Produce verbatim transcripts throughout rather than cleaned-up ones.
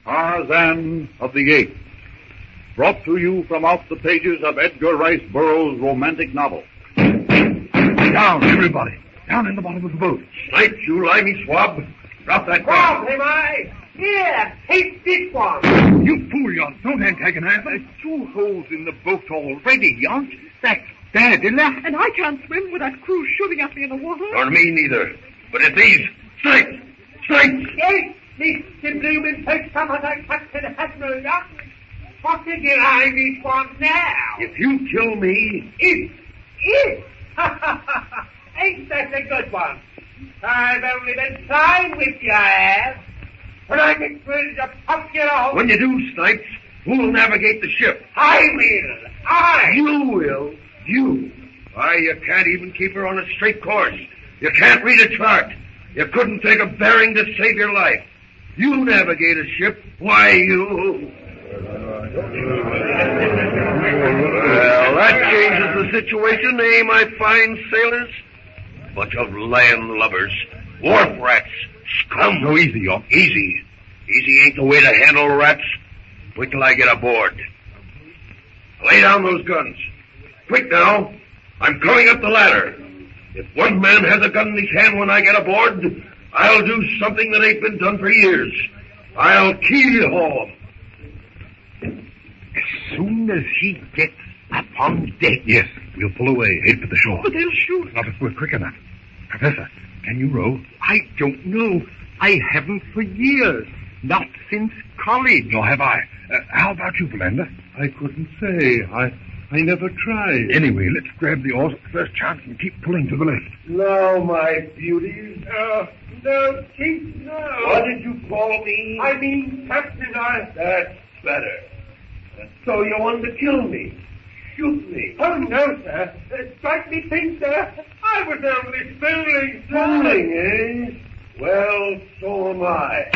Tarzan of the Apes, brought to you from off the pages of Edgar Rice Burroughs' romantic novel. Down, everybody. Down in the bottom of the boat. Snipes, you limey swab. Drop that Drop gun. him, I. Here, take this one. You fool, Yon. Don't antagonize us. There's two holes in the boat already, Yon. That's bad, isn't it? And I can't swim with that crew shooting at me in the water. Nor me neither. But it's these. Snipes! Snipes! Yes, Mister Bloomin' Fish, some of that Captain Admiral Yacht. What did you lie me for now? If you kill me... If, if. Ain't that a good one? I've only been trying with you, I have. When I get ready to pop you out. When you do, Snipes, who'll navigate the ship? I will. I. You will. You. Why, you can't even keep her on a straight course. You can't read a chart. You couldn't take a bearing to save your life. You navigate a ship. Why, you... Well, that changes the situation, eh, my fine sailors? Bunch of land lubbers, wharf rats, scum. No, easy, York. Easy. Easy ain't the way to handle rats. Wait till I get aboard. Lay down those guns. Quick now. I'm coming up the ladder. If one man has a gun in his hand when I get aboard, I'll do something that ain't been done for years. I'll keel-haul him. As soon as he gets up on deck. Yes, we'll pull away, head for the shore. But they'll shoot. Not if we're quick enough. Professor, can you row? I don't know. I haven't for years. Not since college. Nor have I. Uh, how about you, Philander? I couldn't say. I I never tried. Anyway, let's grab the oars at the first chance and keep pulling to the left. Now, my beauties. Uh, no, Chief, no. What did you call me? I mean, Captain, I... That's better. So you wanted to kill me? Shoot me? Oh, no, sir. Uh, strike me pink, sir. I was only fooling, sir. Fooling, eh? Well, so am I.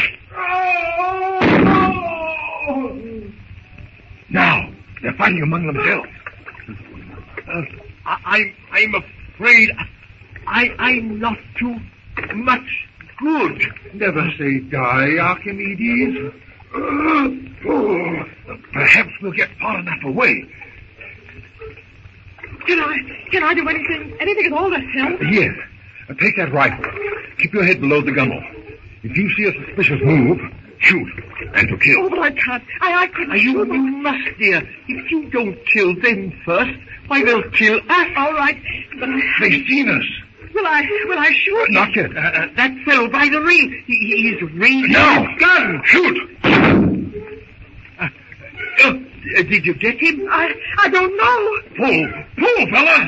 Oh! Oh! Now, they're fighting among themselves. Uh, I, I'm, I'm afraid I, I'm not too much good. Never say die, Archimedes. Oh, perhaps we'll get far enough away. Can I, can I do anything, anything at all to help? Yes. Uh, take that rifle. Keep your head below the gunwale. If you see a suspicious move, shoot. And to kill. Oh, but I can't. I, I couldn't You, shoot you them. must, dear. If you don't kill them first, why, they'll kill us. All right, but I, They've seen us. will I, will I shoot? Not yet. Uh, uh, that fellow by the ring, he, he's raising No! his gun. Shoot! Uh, uh, did you get him? I, I don't know. Pull! Pull, fella!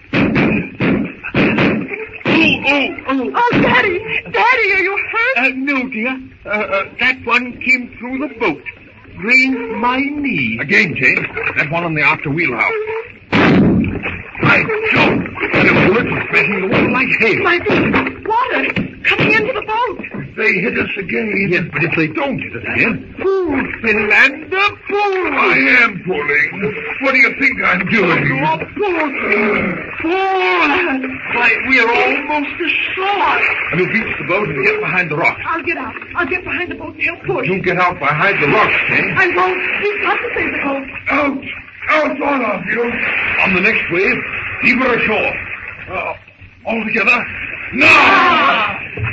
Oh, oh, oh. Oh, Daddy, Daddy, are you hurt? Uh, no, dear. Uh, uh, that one came through the boat. Grazed my knee. Again, Jane. That one on the after wheelhouse. By Jove! The bullets are striking the water like hail. My feet, water, coming into the boat. If they hit us again. Yes, but if they don't hit us again. Fool, Philander, fool. I am pulling. What do you think I'm doing? You're fool. Fool. Why, we're almost ashore. And we'll beach the boat and get behind the rocks. I'll get out. I'll get behind the boat and help push. You get out behind the rocks, Jane. I won't. We've got to save the boat. Out! Out, all of you! On the next wave, heave her ashore. Uh, all together. Now!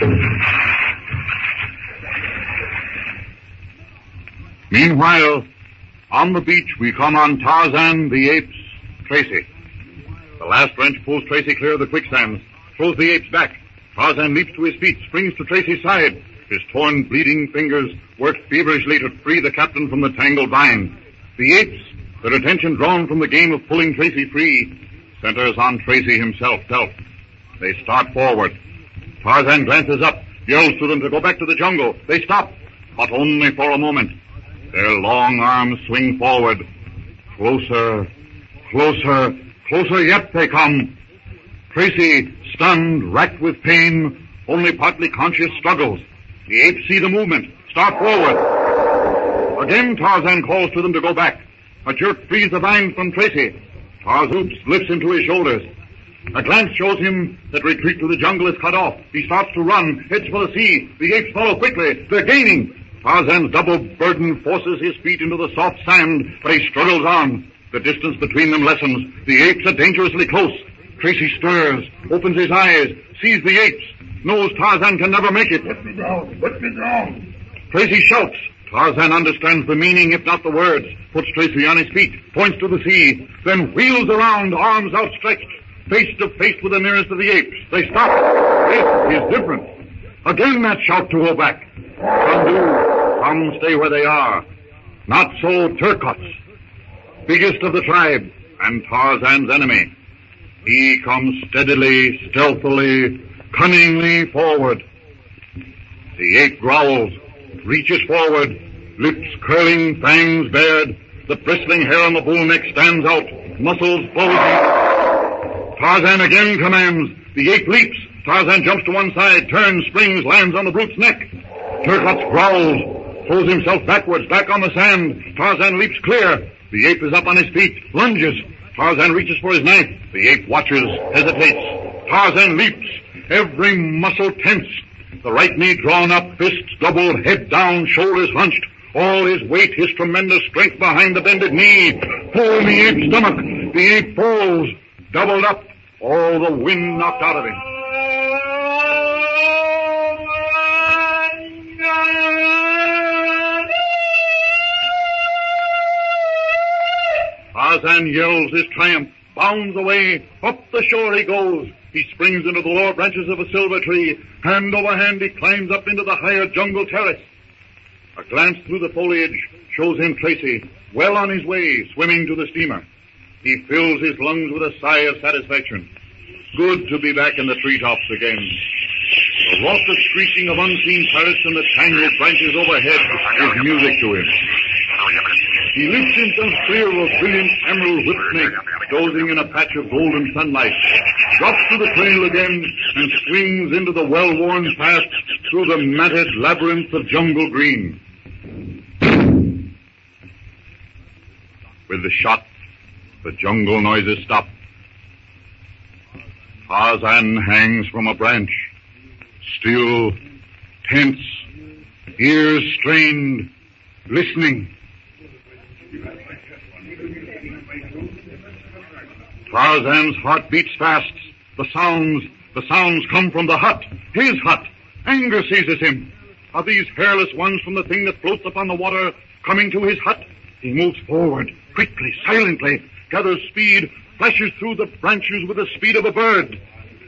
Meanwhile, on the beach, we come on Tarzan, the apes, Tracy. The last wrench pulls Tracy clear of the quicksands, throws the apes back. Tarzan leaps to his feet, springs to Tracy's side. His torn, bleeding fingers work feverishly to free the captain from the tangled vine. The apes, their attention drawn from the game of pulling Tracy free, centers on Tracy himself to help. They start forward. Tarzan glances up, yells to them to go back to the jungle. They stop, but only for a moment. Their long arms swing forward. Closer, closer, closer yet they come. Tracy, stunned, racked with pain, only partly conscious, struggles. The apes see the movement, start forward. Again Tarzan calls to them to go back. A jerk frees the vine from Tracy. Tarzan lifts him to his shoulders. A glance shows him that retreat to the jungle is cut off. He starts to run, heads for the sea. The apes follow quickly. They're gaining. Tarzan's double burden forces his feet into the soft sand, but he struggles on. The distance between them lessens. The apes are dangerously close. Tracy stirs, opens his eyes, sees the apes, knows Tarzan can never make it. Let me down, let me down. Tracy shouts. Tarzan understands the meaning, if not the words, puts Tracy on his feet, points to the sea, then wheels around, arms outstretched, face to face with the nearest of the apes. They stop. It is different. Again that shout to hold back. Some do, some stay where they are. Not so Turcots, biggest of the tribe, and Tarzan's enemy. He comes steadily, stealthily, cunningly forward. The ape growls, reaches forward, lips curling, fangs bared. The bristling hair on the bull neck stands out, muscles bulging. Tarzan again commands. The ape leaps. Tarzan jumps to one side, turns, springs, lands on the brute's neck. Turcots growls, throws himself backwards, back on the sand. Tarzan leaps clear. The ape is up on his feet, lunges. Tarzan reaches for his knife. The ape watches, hesitates. Tarzan leaps, every muscle tense. The right knee drawn up, fists doubled, head down, shoulders hunched. All his weight, his tremendous strength behind the bended knee. Pull the ape's stomach. The ape falls, doubled up, all the wind knocked out of him. Tarzan yells his triumph, bounds away, up the shore he goes. He springs into the lower branches of a silver tree. Hand over hand he climbs up into the higher jungle terrace. A glance through the foliage shows him Tracy, well on his way, swimming to the steamer. He fills his lungs with a sigh of satisfaction. Good to be back in the treetops again. The raucous screeching of unseen parrots and the tangled branches overhead is music to him. He lifts himself clear of a brilliant emerald whip snake, dozing in a patch of golden sunlight, drops to the trail again, and swings into the well-worn path through the matted labyrinth of jungle green. With the shot, the jungle noises stop. Tarzan hangs from a branch, still, tense, ears strained, listening. Tarzan's heart beats fast. The sounds, the sounds come from the hut, his hut. Anger seizes him. Are these hairless ones from the thing that floats upon the water coming to his hut? He moves forward, quickly, silently, gathers speed, flashes through the branches with the speed of a bird.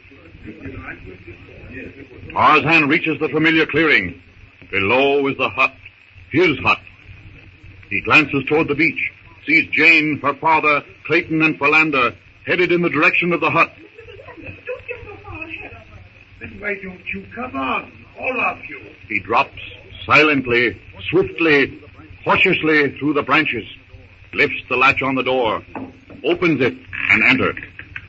Tarzan reaches the familiar clearing. Below is the hut, his hut. He glances toward the beach, sees Jane, her father, Clayton, and Philander headed in the direction of the hut. Don't get so far ahead of us. Then why don't you come on, all of you? He drops silently, swiftly, cautiously through the branches, lifts the latch on the door, opens it, and enters.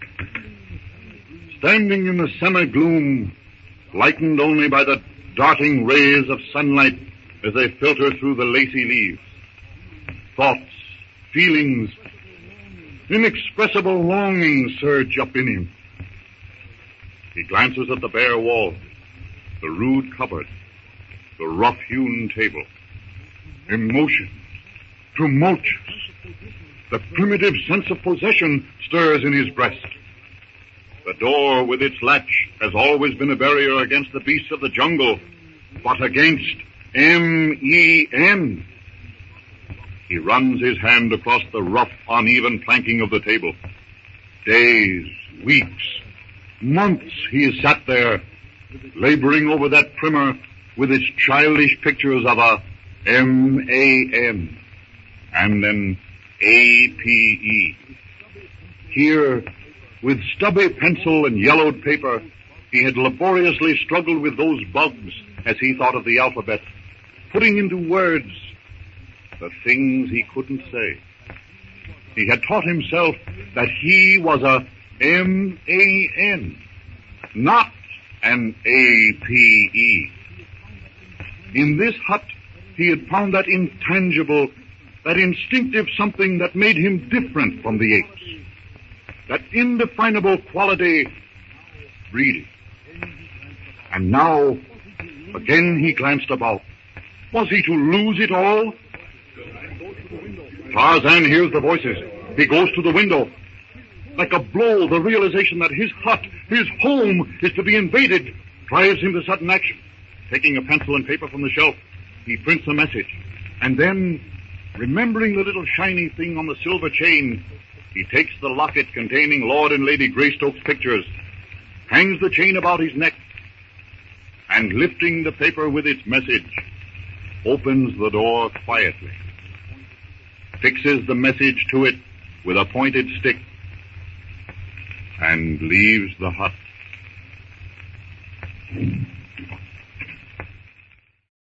Standing in the semi-gloom, lightened only by the darting rays of sunlight as they filter through the lacy leaves, thoughts, feelings, inexpressible longings surge up in him. He glances at the bare wall, the rude cupboard, the rough-hewn table. Emotion, tumultuous. The primitive sense of possession stirs in his breast. The door with its latch has always been a barrier against the beasts of the jungle, but against M E N He runs his hand across the rough, uneven planking of the table. Days, weeks, months he has sat there, laboring over that primer with its childish pictures of a M A N and an A P E. Here, with stubby pencil and yellowed paper, he had laboriously struggled with those bugs as he thought of the alphabet, putting into words the things he couldn't say. He had taught himself that he was a M A N, not an A P E. In this hut, he had found that intangible, that instinctive something that made him different from the apes. That indefinable quality, reading. And now, again he glanced about, Was he to lose it all? Tarzan hears the voices. He goes to the window. Like a blow, the realization that his hut, his home, is to be invaded, drives him to sudden action. Taking a pencil and paper from the shelf, he prints a message. And then, remembering the little shiny thing on the silver chain, he takes the locket containing Lord and Lady Greystoke's pictures, hangs the chain about his neck, and lifting the paper with its message, opens the door quietly, fixes the message to it with a pointed stick, and leaves the hut.